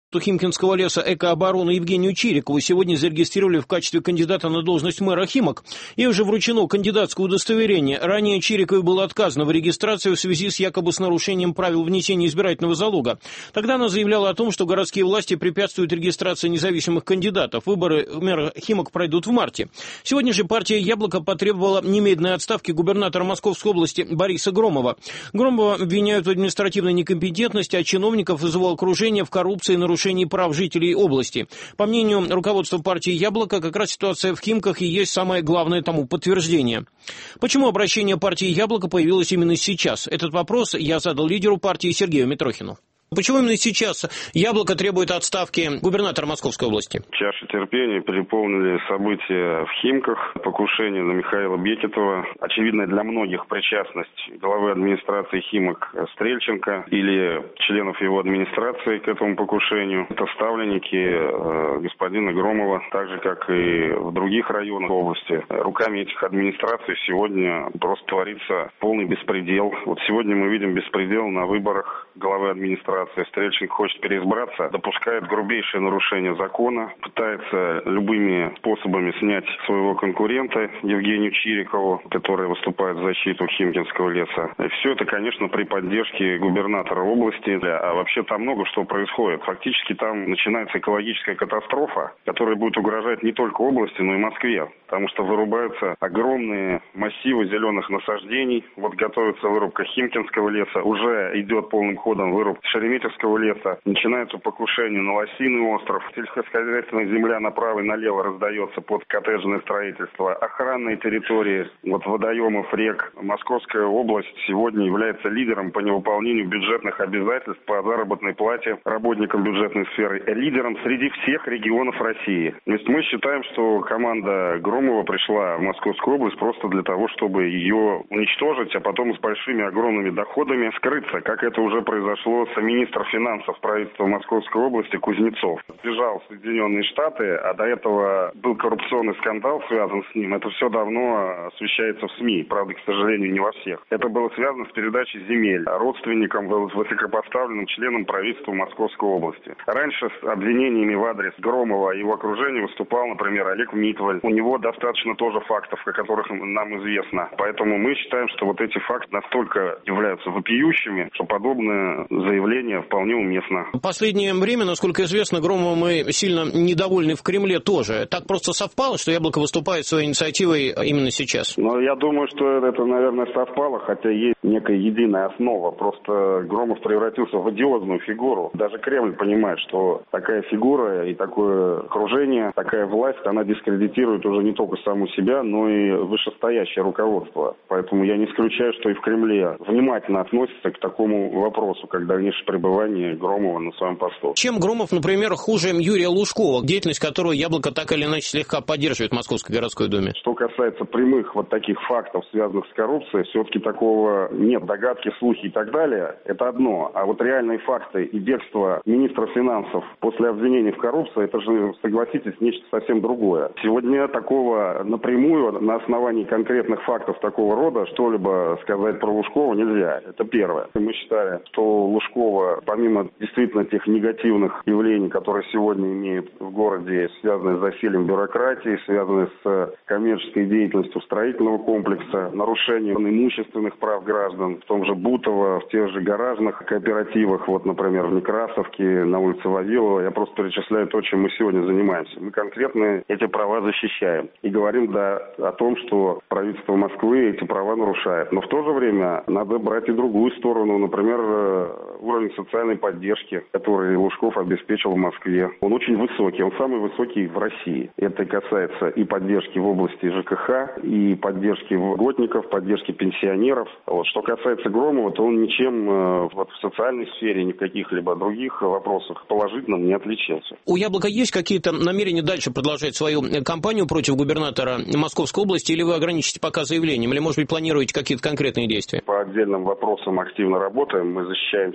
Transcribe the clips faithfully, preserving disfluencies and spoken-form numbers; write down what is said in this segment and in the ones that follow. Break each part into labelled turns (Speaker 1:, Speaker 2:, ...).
Speaker 1: Химкинского леса «Экообороны» Евгению Чирикову сегодня зарегистрировали в качестве кандидата на должность мэра Химок. Ей уже вручено кандидатское удостоверение. Ранее Чириковой было отказано в регистрации в связи с якобы с нарушением правил внесения избирательного залога. Тогда она заявляла о том, что городские власти препятствуют регистрации независимых кандидатов. Выборы мэра Химок пройдут в марте. Сегодня же партия «Яблоко» потребовала немедленной отставки губернатора Московской области Бориса Громова. Громова обвиняют в административной некомпетентности, а чиновников из его окружения в коррупции и нарушении прав жителей области. По мнению руководства партии «Яблоко», как раз ситуация в Химках и есть самое главное тому подтверждение. Почему обращение партии «Яблоко» появилось именно сейчас? Этот вопрос я задал лидеру партии Сергею Митрохину. Почему именно сейчас «Яблоко» требует отставки губернатора Московской области?
Speaker 2: Чаша терпения переполнили события в Химках, покушение на Михаила Бекетова, очевидная для многих причастность главы администрации Химок Стрельченко или членов его администрации к этому покушению. Это ставленники э, господина Громова, так же, как и в других районах области. Руками этих администраций сегодня просто творится полный беспредел. Вот сегодня мы видим беспредел на выборах главы администрации. Стрельченко хочет переизбраться, допускает грубейшее нарушение закона, пытается любыми способами снять своего конкурента Евгению Чирикову, который выступает в защиту Химкинского леса. И все это, конечно, при поддержке губернатора области. А вообще там много что происходит. Фактически там начинается экологическая катастрофа, которая будет угрожать не только области, но и Москве. Потому что вырубаются огромные массивы зеленых насаждений. Вот готовится вырубка Химкинского леса, уже идет полным ходом вырубка Шереметьевского леса. Начинается покушение на Лосиный остров. Сельскохозяйственная земля направо и налево раздается под коттеджное строительство. Охранные территории вот, водоемов, рек. Московская область сегодня является лидером по невыполнению бюджетных обязательств по заработной плате работникам бюджетной сферы. Лидером среди всех регионов России. То есть мы считаем, что команда Громова пришла в Московскую область просто для того, чтобы ее уничтожить, а потом с большими огромными доходами скрыться, как это уже произошло с министр финансов правительства Московской области Кузнецов. Сбежал в Соединенные Штаты, а до этого был коррупционный скандал, связан с ним. Это все давно освещается в СМИ, правда, к сожалению, не во всех. Это было связано с передачей земель родственникам, высокопоставленным членам правительства Московской области. Раньше с обвинениями в адрес Громова и его окружения выступал, например, Олег Митваль. У него достаточно тоже фактов, о которых нам известно. Поэтому мы считаем, что вот эти факты настолько являются вопиющими, что подобное заявление вполне уместно.
Speaker 1: В последнее время, насколько известно, Громова мы сильно недовольны в Кремле тоже. Так просто совпало, что «Яблоко» выступает своей инициативой именно сейчас?
Speaker 2: Ну, я думаю, что это, наверное, совпало, хотя есть некая единая основа. Просто Громов превратился в одиозную фигуру. Даже Кремль понимает, что такая фигура и такое окружение, такая власть, она дискредитирует уже не только саму себя, но и вышестоящее руководство. Поэтому я не исключаю, что и в Кремле внимательно относятся к такому вопросу, как дальнейшее пребывание Громова на своем посту.
Speaker 1: Чем Громов, например, хуже Юрия Лужкова, деятельность которого «Яблоко» так или иначе слегка поддерживает в Московской городской думе?
Speaker 2: Что касается прямых вот таких фактов, связанных с коррупцией, все-таки такого нет. Догадки, слухи и так далее – это одно. А вот реальные факты и бегство министра финансов после обвинений в коррупции – это же, согласитесь, нечто совсем другое. Сегодня такого напрямую, на основании конкретных фактов такого рода, что-либо сказать про Лужкова нельзя. Это первое. Мы считаем, что Лужкова, помимо действительно тех негативных явлений, которые сегодня имеют в городе, связанные с засилием бюрократии, связанные с коммерческой деятельностью строительного комплекса, нарушением имущественных прав граждан, в том же Бутово, в тех же гаражных кооперативах, вот, например, в Некрасовке, на улице Вавилова, я просто перечисляю то, чем мы сегодня занимаемся. Мы конкретно эти права защищаем и говорим, да, о том, что правительство Москвы эти права нарушает. Но в то же время надо брать и другую сторону, например, уровень социальной поддержки, который Лужков обеспечил в Москве. Он очень высокий, он самый высокий в России. Это касается и поддержки в области ЖКХ, и поддержки льготников, поддержки пенсионеров. Вот. Что касается Громова, то он ничем э, вот, в социальной сфере, ни в каких-либо других вопросах положительном не отличился.
Speaker 1: У «Яблока» есть какие-то намерения дальше продолжать свою кампанию против губернатора Московской области, или вы ограничите пока заявлением, или, может быть, планируете какие-то конкретные действия?
Speaker 2: По отдельным вопросам активно работаем. Мы защищаем Химкинский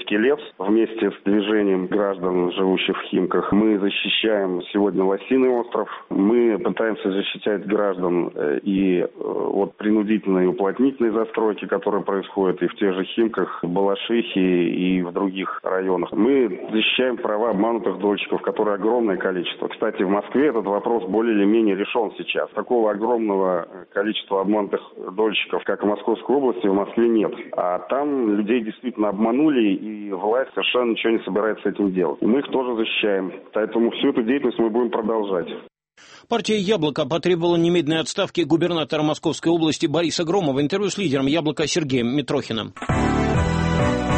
Speaker 2: Химкинский лес вместе с движением граждан, живущих в Химках. Мы защищаем сегодня Лосиный остров. Мы пытаемся защищать граждан и от принудительной и уплотнительной застройки, которая происходит и в тех же Химках, Балашихе и в других районах. Мы защищаем права обманутых дольщиков, которые огромное количество. Кстати, в Москве этот вопрос более или менее решен сейчас. Такого огромного количества обманутых дольщиков, как в Московской области, в Москве нет. А там людей действительно обманули, и власть совершенно ничего не собирается с этим делать. И мы их тоже защищаем. Поэтому всю эту деятельность мы будем продолжать.
Speaker 1: Партия «Яблоко» потребовала немедленной отставки губернатора Московской области Бориса Громова. Интервью с лидером «Яблока» Сергеем Митрохиным.